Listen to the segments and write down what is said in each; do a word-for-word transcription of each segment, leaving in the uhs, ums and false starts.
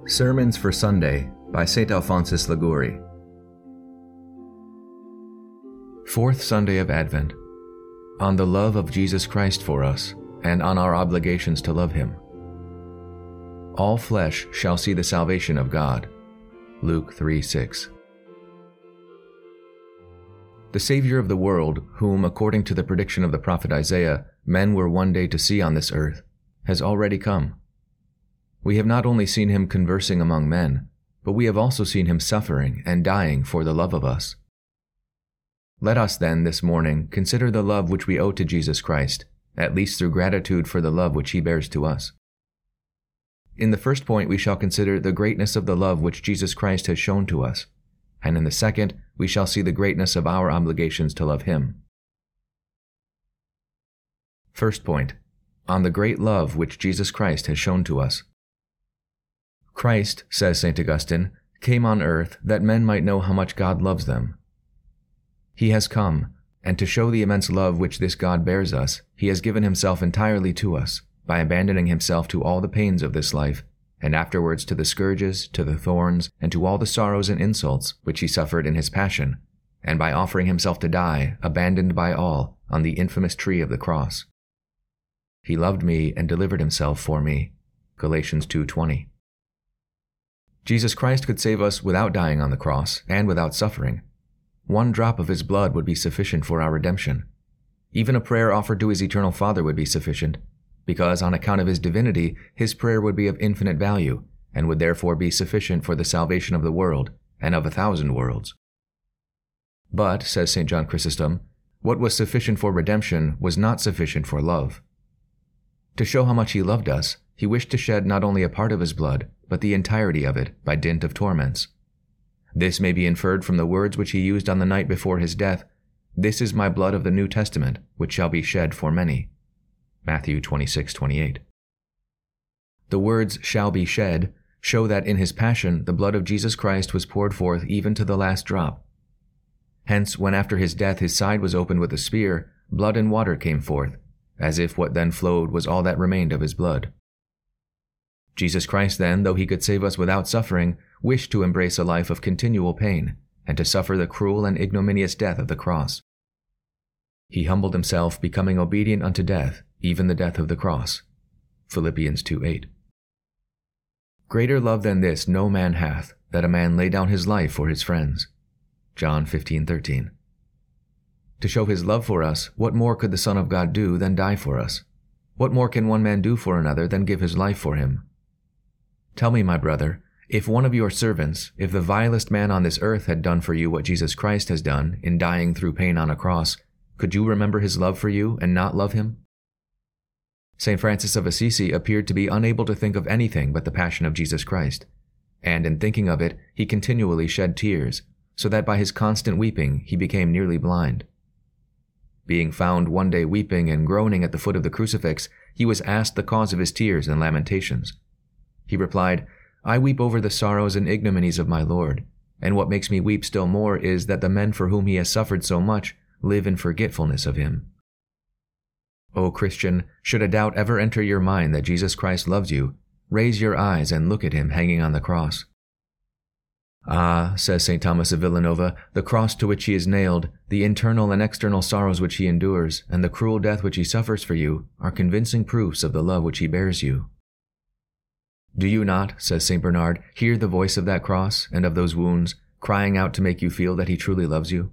Sermons for Sunday by Saint Alphonsus Liguori. Fourth Sunday of Advent. On the love of Jesus Christ for us, and on our obligations to love Him. All flesh shall see the salvation of God. Luke three six. The Savior of the world, whom, according to the prediction of the prophet Isaiah, men were one day to see on this earth, has already come. We have not only seen Him conversing among men, but we have also seen Him suffering and dying for the love of us. Let us then, this morning, consider the love which we owe to Jesus Christ, at least through gratitude for the love which He bears to us. In the first point we shall consider the greatness of the love which Jesus Christ has shown to us, and in the second we shall see the greatness of our obligations to love Him. First point, on the great love which Jesus Christ has shown to us. Christ, says Saint Augustine, came on earth that men might know how much God loves them. He has come, and to show the immense love which this God bears us, He has given Himself entirely to us, by abandoning Himself to all the pains of this life, and afterwards to the scourges, to the thorns, and to all the sorrows and insults which He suffered in His passion, and by offering Himself to die, abandoned by all, on the infamous tree of the cross. He loved me and delivered Himself for me. Galatians two twenty. Jesus Christ could save us without dying on the cross and without suffering. One drop of His blood would be sufficient for our redemption. Even a prayer offered to His eternal Father would be sufficient, because on account of His divinity, His prayer would be of infinite value, and would therefore be sufficient for the salvation of the world, and of a thousand worlds. But, says Saint John Chrysostom, what was sufficient for redemption was not sufficient for love. To show how much He loved us, He wished to shed not only a part of His blood, but the entirety of it by dint of torments. This may be inferred from the words which He used on the night before His death, "This is my blood of the New Testament, which shall be shed for many." Matthew twenty-six twenty-eight. The words "shall be shed" show that in His passion the blood of Jesus Christ was poured forth even to the last drop. Hence, when after His death His side was opened with a spear, blood and water came forth, as if what then flowed was all that remained of His blood. Jesus Christ then, though He could save us without suffering, wished to embrace a life of continual pain, and to suffer the cruel and ignominious death of the cross. He humbled Himself, becoming obedient unto death, even the death of the cross. Philippians two eight. Greater love than this no man hath, that a man lay down his life for his friends. John fifteen thirteen. To show His love for us, what more could the Son of God do than die for us? What more can one man do for another than give his life for him? Tell me, my brother, if one of your servants, if the vilest man on this earth had done for you what Jesus Christ has done in dying through pain on a cross, could you remember His love for you and not love Him? Saint Francis of Assisi appeared to be unable to think of anything but the passion of Jesus Christ, and in thinking of it, he continually shed tears, so that by his constant weeping he became nearly blind. Being found one day weeping and groaning at the foot of the crucifix, he was asked the cause of his tears and lamentations. He replied, "I weep over the sorrows and ignominies of my Lord, and what makes me weep still more is that the men for whom He has suffered so much live in forgetfulness of Him." O Christian, should a doubt ever enter your mind that Jesus Christ loves you, raise your eyes and look at Him hanging on the cross. Ah, says Saint Thomas of Villanova, the cross to which He is nailed, the internal and external sorrows which He endures, and the cruel death which He suffers for you, are convincing proofs of the love which He bears you. Do you not, says Saint Bernard, hear the voice of that cross and of those wounds, crying out to make you feel that He truly loves you?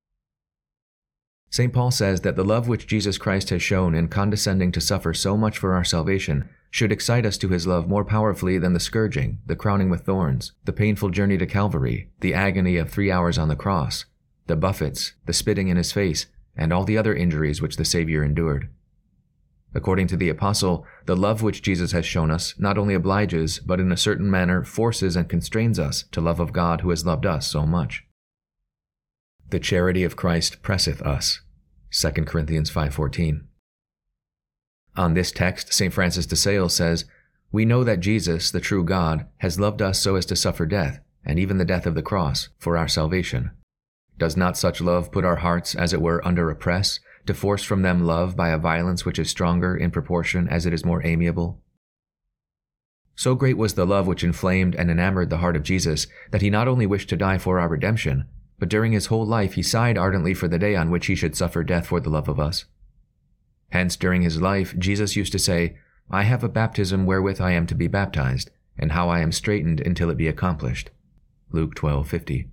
Saint Paul says that the love which Jesus Christ has shown in condescending to suffer so much for our salvation should excite us to His love more powerfully than the scourging, the crowning with thorns, the painful journey to Calvary, the agony of three hours on the cross, the buffets, the spitting in His face, and all the other injuries which the Savior endured. According to the Apostle, the love which Jesus has shown us not only obliges, but in a certain manner forces and constrains us to love of God who has loved us so much. The charity of Christ presseth us. Second Corinthians five fourteen. On this text, Saint Francis de Sales says, "We know that Jesus, the true God, has loved us so as to suffer death, and even the death of the cross, for our salvation. Does not such love put our hearts, as it were, under a press, to force from them love by a violence which is stronger in proportion as it is more amiable? So great was the love which inflamed and enamored the heart of Jesus that he not only wished to die for our redemption, but during his whole life he sighed ardently for the day on which he should suffer death for the love of us. Hence, during his life, Jesus used to say, I have a baptism wherewith I am to be baptized, and how I am straitened until it be accomplished. Luke twelve fifty.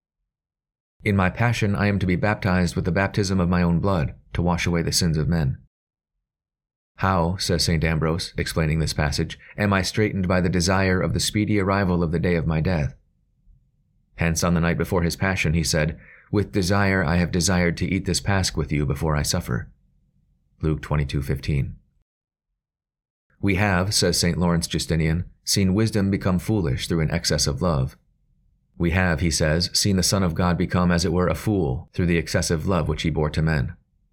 In my passion I am to be baptized with the baptism of my own blood, to wash away the sins of men. How, says Saint Ambrose, explaining this passage, am I straitened by the desire of the speedy arrival of the day of my death? Hence, on the night before his passion, he said, With desire I have desired to eat this Pasch with you before I suffer. Luke twenty-two fifteen. We have, says Saint Lawrence Justinian, seen wisdom become foolish through an excess of love. We have, he says, seen the Son of God become as it were a fool through the excessive love which he bore to men.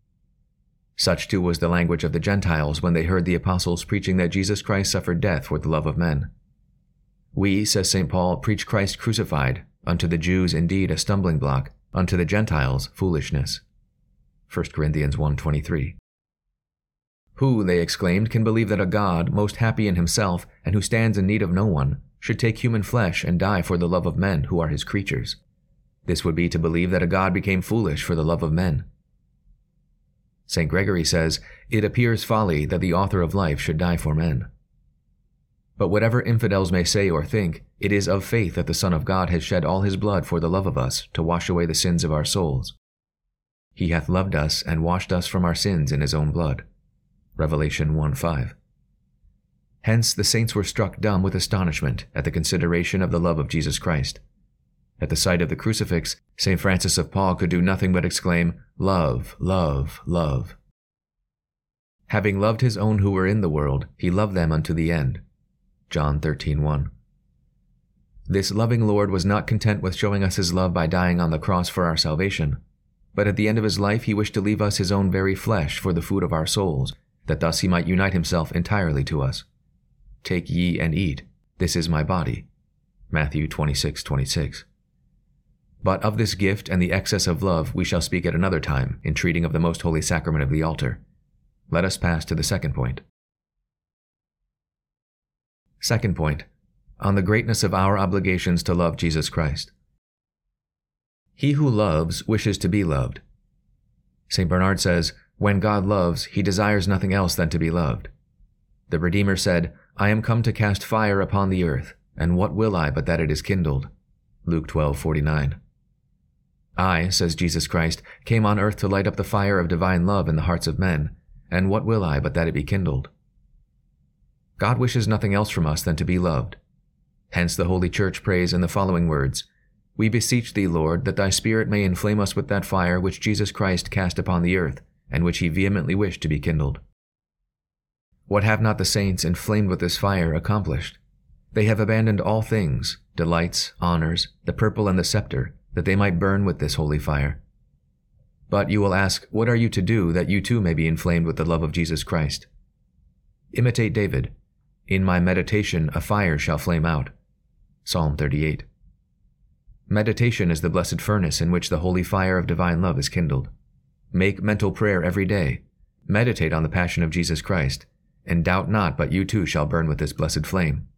Such too was the language of the Gentiles when they heard the apostles preaching that Jesus Christ suffered death for the love of men. We, says Saint Paul, preach Christ crucified, unto the Jews indeed a stumbling block, unto the Gentiles foolishness. First Corinthians one twenty-three. Who, they exclaimed, can believe that a God, most happy in himself, and who stands in need of no one, should take human flesh and die for the love of men who are his creatures? This would be to believe that a God became foolish for the love of men. Saint Gregory says, It appears folly that the author of life should die for men. But whatever infidels may say or think, it is of faith that the Son of God has shed all his blood for the love of us, to wash away the sins of our souls. He hath loved us and washed us from our sins in his own blood. Revelation one five. Hence the saints were struck dumb with astonishment at the consideration of the love of Jesus Christ. At the sight of the crucifix, Saint Francis of Paul could do nothing but exclaim, Love, love, love. Having loved his own who were in the world, he loved them unto the end. John thirteen one. This loving Lord was not content with showing us his love by dying on the cross for our salvation, but at the end of his life he wished to leave us his own very flesh for the food of our souls, that thus he might unite himself entirely to us. Take ye and eat, this is my body. Matthew twenty-six twenty-six. But of this gift and the excess of love we shall speak at another time in treating of the most holy sacrament of the altar. Let us pass to the second point. Second point, on the greatness of our obligations to love Jesus Christ. He who loves wishes to be loved. Saint Bernard says, When God loves, he desires nothing else than to be loved. The Redeemer said, I am come to cast fire upon the earth, and what will I but that it is kindled? Luke twelve forty-nine. I, says Jesus Christ, came on earth to light up the fire of divine love in the hearts of men, and what will I but that it be kindled? God wishes nothing else from us than to be loved. Hence the Holy Church prays in the following words, We beseech thee, Lord, that thy Spirit may inflame us with that fire which Jesus Christ cast upon the earth, and which he vehemently wished to be kindled. What have not the saints, inflamed with this fire, accomplished? They have abandoned all things, delights, honors, the purple and the scepter, that they might burn with this holy fire. But you will ask, what are you to do that you too may be inflamed with the love of Jesus Christ? Imitate David. In my meditation a fire shall flame out. Psalm thirty-eight. Meditation is the blessed furnace in which the holy fire of divine love is kindled. Make mental prayer every day. Meditate on the passion of Jesus Christ, and doubt not but you too shall burn with this blessed flame.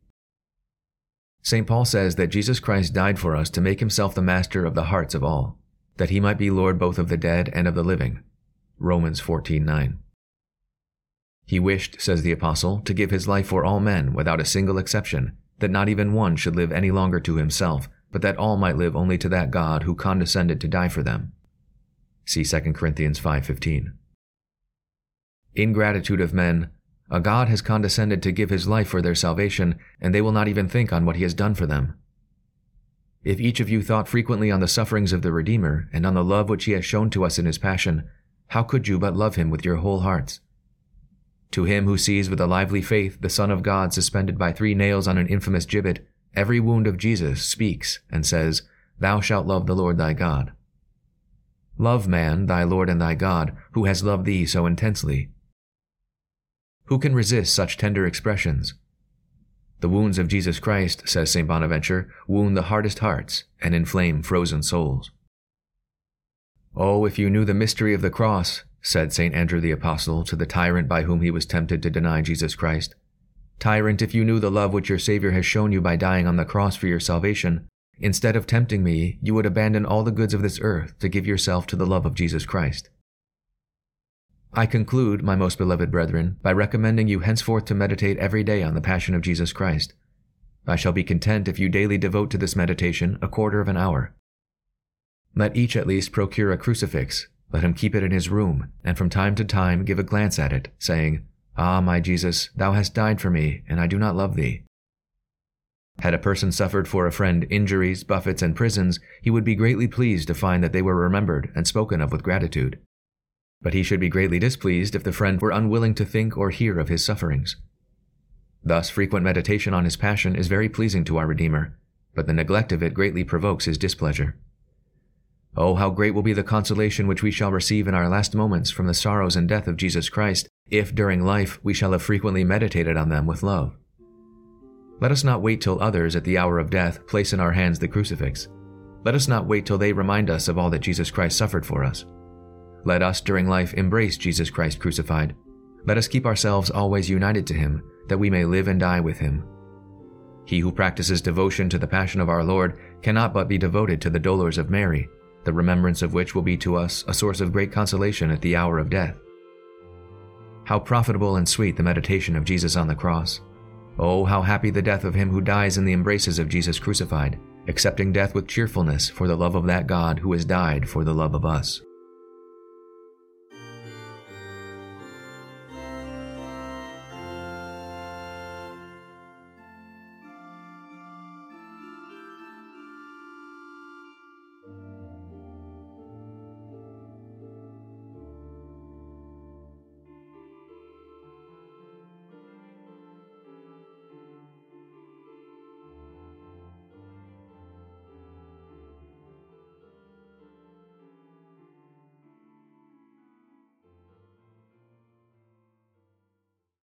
Saint Paul says that Jesus Christ died for us to make himself the master of the hearts of all, that he might be Lord both of the dead and of the living. Romans fourteen nine. He wished, says the Apostle, to give his life for all men without a single exception, that not even one should live any longer to himself, but that all might live only to that God who condescended to die for them. See Second Corinthians five fifteen. Ingratitude of men, a God has condescended to give his life for their salvation, and they will not even think on what he has done for them. If each of you thought frequently on the sufferings of the Redeemer, and on the love which he has shown to us in his passion, how could you but love him with your whole hearts? To him who sees with a lively faith the Son of God suspended by three nails on an infamous gibbet, every wound of Jesus speaks and says, Thou shalt love the Lord thy God. Love, man, thy Lord and thy God, who has loved thee so intensely. Who can resist such tender expressions? The wounds of Jesus Christ, says Saint Bonaventure, wound the hardest hearts and inflame frozen souls. Oh, if you knew the mystery of the cross, said Saint Andrew the Apostle to the tyrant by whom he was tempted to deny Jesus Christ, Tyrant, if you knew the love which your Savior has shown you by dying on the cross for your salvation, instead of tempting me, you would abandon all the goods of this earth to give yourself to the love of Jesus Christ. I conclude, my most beloved brethren, by recommending you henceforth to meditate every day on the passion of Jesus Christ. I shall be content if you daily devote to this meditation a quarter of an hour. Let each at least procure a crucifix, let him keep it in his room, and from time to time give a glance at it, saying, "Ah, my Jesus, thou hast died for me, and I do not love thee." Had a person suffered for a friend injuries, buffets, and prisons, he would be greatly pleased to find that they were remembered and spoken of with gratitude. But he should be greatly displeased if the friend were unwilling to think or hear of his sufferings. Thus, frequent meditation on his passion is very pleasing to our Redeemer, but the neglect of it greatly provokes his displeasure. Oh, how great will be the consolation which we shall receive in our last moments from the sorrows and death of Jesus Christ, if during life we shall have frequently meditated on them with love. Let us not wait till others at the hour of death place in our hands the crucifix. Let us not wait till they remind us of all that Jesus Christ suffered for us. Let us during life embrace Jesus Christ crucified. Let us keep ourselves always united to him, that we may live and die with him. He who practices devotion to the passion of our Lord cannot but be devoted to the dolors of Mary, the remembrance of which will be to us a source of great consolation at the hour of death. How profitable and sweet the meditation of Jesus on the cross! Oh, how happy the death of him who dies in the embraces of Jesus crucified, accepting death with cheerfulness for the love of that God who has died for the love of us.